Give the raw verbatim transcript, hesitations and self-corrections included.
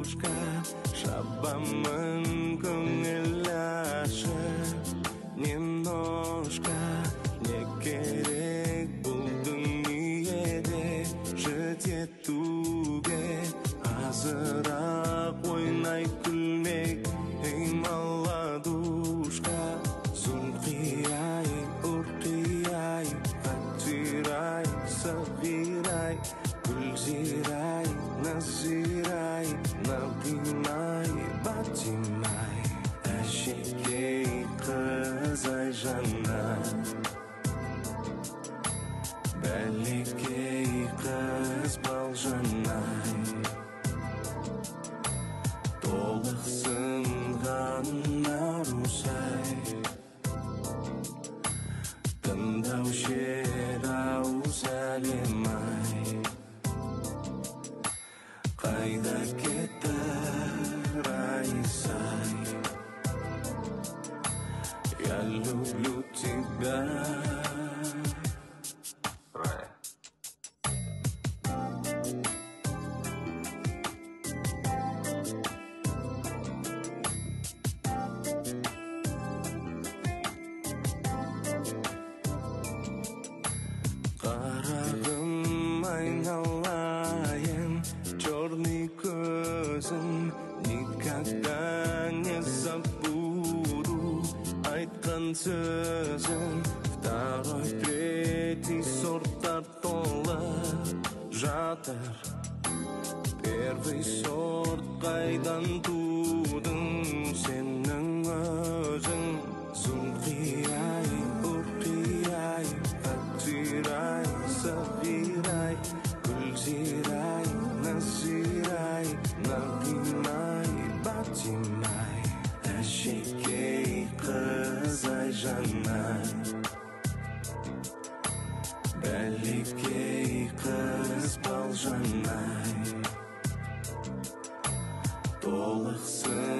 ладушка, шабамын көңіл ашып, немножко не керек бұл дүниеде жететуге, азырақ ойнай күлмек, ей маладушка. Зулқияй, урқияй, қатирай, сағирай, гүлзирай, назирай, набимай, батимай, әшекей қызай жанай, бәлекей қыз балжанай, толықсынған арусай, тыңдау шерау сәлем-ай, қайда кетті Раисай, я люблю тебя. Рая. Қарағым айналайын, черный көзім, никогда не забуду айтқан сөзім. Второй, третий сорттар толы жатыр, первый сорт қайдан тудың сенің өзің. Зулқияй, урқияй, қатирай, сағирай, гүлзирай, назирай, набимай, батимай, әшекей қызай жанай, бәлекей қыз балжанай, толықсың